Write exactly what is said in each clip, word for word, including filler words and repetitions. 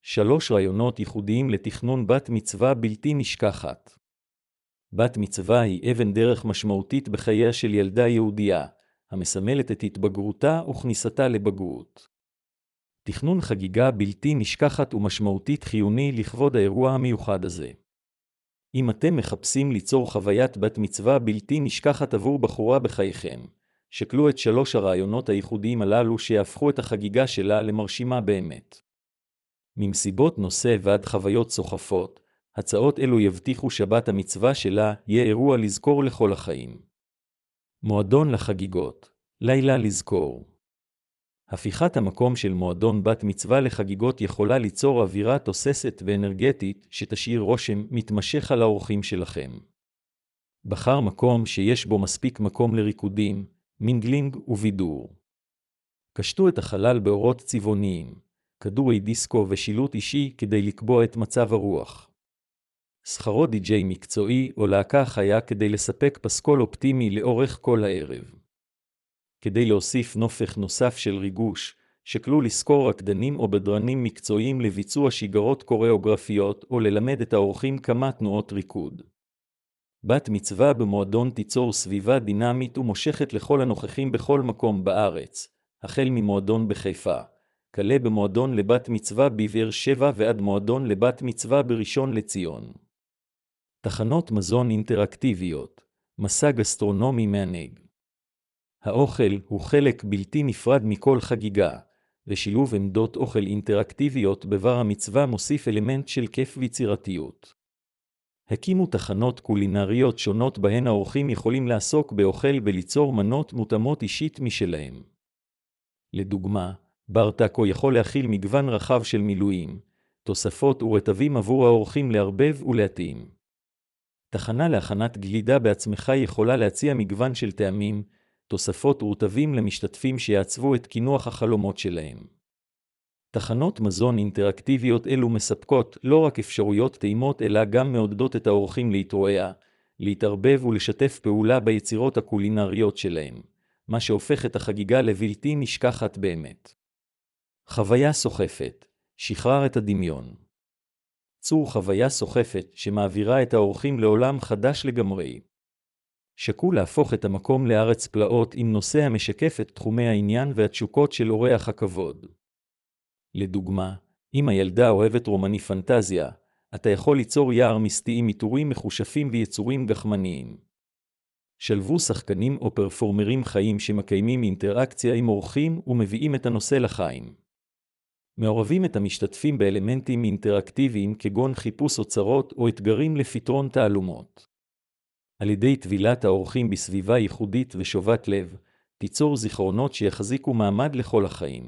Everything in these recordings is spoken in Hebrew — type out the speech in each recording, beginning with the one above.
שלוש רעיונות ייחודיים לתכנון בת מצווה בלתי נשכחת. בת מצווה היא אבן דרך משמעותית בחייה של ילדה יהודייה, המסמלת את התבגרותה וכניסתה לבגרות. תכנון חגיגה בלתי נשכחת ומשמעותית חיוני לכבוד האירוע המיוחד הזה. אם אתם מחפשים ליצור חוויית בת מצווה בלתי נשכחת עבור בחורה בחייכם, שקלו את שלוש הרעיונות הייחודיים הללו שיהפכו את החגיגה שלה למרשימה באמת. ממסיבות נושא ועד חוויות סוחפות, הצעות אלו יבטיחו שבת המצווה שלה יהיה אירוע לזכור לכל החיים. מועדון לחגיגות, לילה לזכור. הפיכת המקום של מועדון בת מצווה לחגיגות יכולה ליצור אווירה תוססת ואנרגטית שתשאיר רושם מתמשך על האורחים שלכם. בחר מקום שיש בו מספיק מקום לריקודים, מינגלינג ובידור. קשטו את החלל באורות צבעוניים, כדורי דיסקו ושילוט אישי כדי לקבוע את מצב הרוח. שכרו די-ג'יי מקצועי או להקה חיה כדי לספק פסקול אופטימי לאורך כל הערב. כדי להוסיף נופך נוסף של ריגוש, שקלו לזכור רקדנים או בדרנים מקצועיים לביצוע שיגרות קוריאוגרפיות או ללמד את האורחים כמה תנועות ריקוד. בת מצווה במועדון תיצור סביבה דינמית ומושכת לכל הנוכחים בכל מקום בארץ, החל ממועדון בחיפה, כלה במועדון לבת מצווה בבאר שבע ועד מועדון לבת מצווה בראשון לציון. תחנות מזון אינטראקטיביות, מסע גסטרונומי מענג. האוכל הוא חלק בלתי נפרד מכל חגיגה, ושילוב עמדות אוכל אינטראקטיביות בבר המצווה מוסיף אלמנט של כיף ויצירתיות. הקימו תחנות קולינריות שונות בהן האורחים יכולים לעסוק באוכל וליצור מנות מותאמות אישית משלהם. לדוגמה, בר טאקו יכול להכיל מגוון רחב של מילואים, תוספות ורטבים עבור האורחים להרבב ולהתאים. תחנה להכנת גלידה בעצמך יכולה להציע מגוון של טעמים, תוספות ורטבים למשתתפים שיעצבו את קינוח החלומות שלהם. תחנות מזון אינטראקטיביות אלו מספקות לא רק אפשרויות טעימות אלא גם מעודדות את האורחים להתרועע, להתערבב ולשתף פעולה ביצירות הקולינריות שלהם, מה שהופך את החגיגה לבלתי נשכחת באמת. חוויה סוחפת, שחרר את הדמיון. צור חוויה סוחפת שמעבירה את האורחים לעולם חדש לגמרי. שקול להפוך את המקום לארץ פלאות עם נושא המשקף את תחומי העניין והתשוקות של אורח הכבוד. לדוגמה, אם הילדה אוהבת רומני פנטזיה, אתה יכול ליצור יער מיסטי עם עיטורים מחושפים ויצורים גחמניים. שלבו שחקנים או פרפורמרים חיים שמקיימים אינטראקציה עם אורחים ומביאים את הנושא לחיים. מעורבים את המשתתפים באלמנטים אינטראקטיביים כגון חיפוש אוצרות או אתגרים לפתרון תעלומות. על ידי טבילת האורחים בסביבה ייחודית ושובת לב, תיצור זיכרונות שיחזיקו מעמד לכל החיים.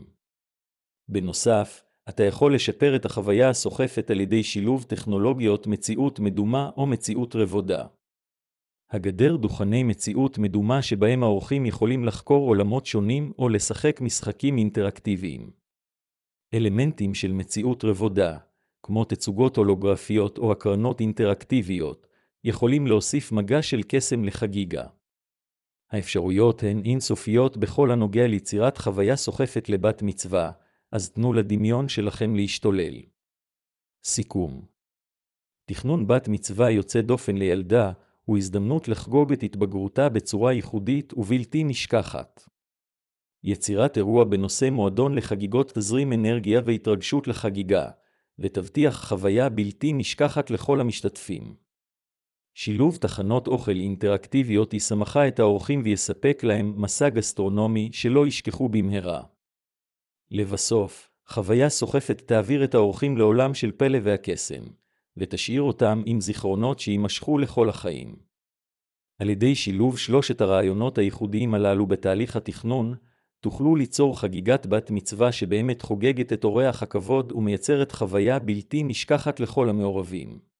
בנוסף, אתה יכול לשפר את החוויה הסוחפת על ידי שילוב טכנולוגיות מציאות מדומה או מציאות רבודה. הגדר דוכני מציאות מדומה שבהם האורחים יכולים לחקור עולמות שונים או לשחק משחקים אינטראקטיביים. אלמנטים של מציאות רבודה, כמו תצוגות הולוגרפיות או הקרנות אינטראקטיביות, יכולים להוסיף מגע של קסם לחגיגה. האפשרויות הן אינסופיות בכל הנוגע ליצירת חוויה סוחפת לבת מצווה, אז תנו לדמיון שלכם להשתולל. סיכום. תכנון בת מצווה יוצא דופן לילדה הוא הזדמנות לחגוג את התבגרותה בצורה ייחודית ובלתי נשכחת. יצירת אירוע בנושא מועדון לחגיגות תזרים אנרגיה והתרגשות לחגיגה, ותבטיח חוויה בלתי נשכחת לכל המשתתפים. שילוב תחנות אוכל אינטראקטיביות ישמחה את האורחים ויספק להם מסע גסטרונומי שלא ישכחו במהרה. לבסוף, חוויה סוחפת תעביר את האורחים לעולם של פלא והקסם, ותשאיר אותם עם זיכרונות שימשכו לכל החיים. על ידי שילוב שלושת הרעיונות הייחודיים הללו בתהליך התכנון, תוכלו ליצור חגיגת בת מצווה שבאמת חוגגת את אורח הכבוד ומייצרת חוויה בלתי נשכחת לכל המעורבים.